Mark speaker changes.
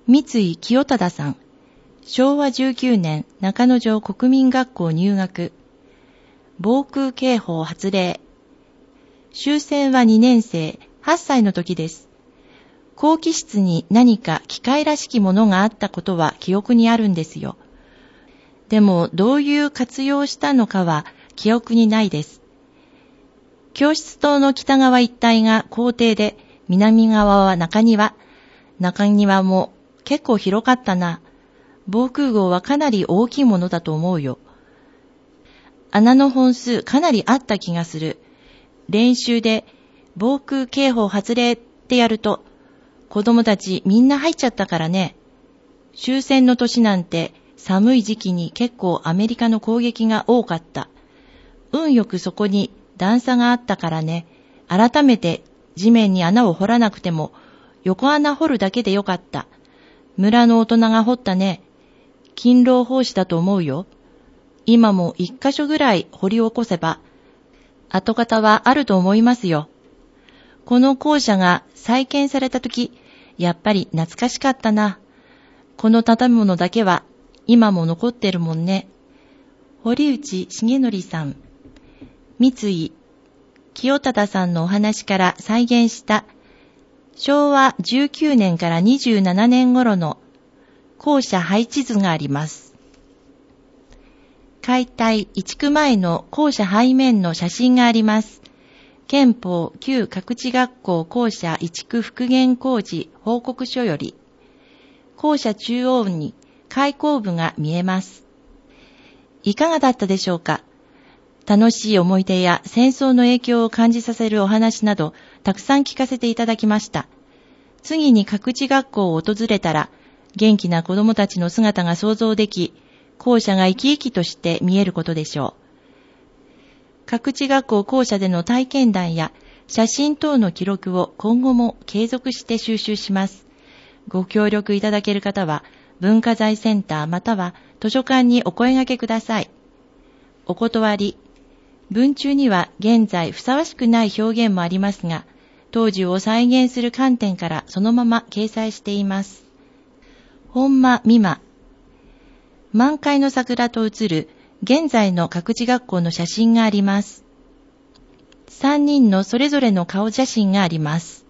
Speaker 1: 三井清忠さん、昭和19年中野城国民学校入学。防空警報発令。終戦は2年生、8歳の時です。校旗室に何か機械らしきものがあったことは記憶にあるんですよ。でもどういう活用したのかは記憶にないです。教室棟の北側一帯が校庭で、南側は中庭。中庭も結構広かったな。防空壕はかなり大きいものだと思うよ。穴の本数かなりあった気がする。練習で防空警報発令ってやると、子供たちみんな入っちゃったからね。終戦の年なんて寒い時期に結構アメリカの攻撃が多かった。運よくそこに段差があったからね。改めて地面に穴を掘らなくても横穴掘るだけでよかった。村の大人が掘ったね。勤労奉仕だと思うよ。今も一箇所ぐらい掘り起こせば跡形はあると思いますよ。この校舎が再建されたとき、やっぱり懐かしかったな。この建物だけは今も残ってるもんね。堀内重則さん、三井清忠さんのお話から再現した昭和19年から27年頃の校舎配置図があります。解体移築前の校舎背面の写真があります。憲法旧各地学校校舎移築復元工事報告書より、校舎中央に開口部が見えます。いかがだったでしょうか。楽しい思い出や戦争の影響を感じさせるお話など、たくさん聞かせていただきました。次に各地学校を訪れたら、元気な子供たちの姿が想像でき、校舎が生き生きとして見えることでしょう。各地学校校舎での体験談や写真等の記録を今後も継続して収集します。ご協力いただける方は、文化財センターまたは図書館にお声掛けください。お断り。文中には現在ふさわしくない表現もありますが、当時を再現する観点からそのまま掲載しています。本間美馬。満開の桜と写る現在の各地学校の写真があります。3人のそれぞれの顔写真があります。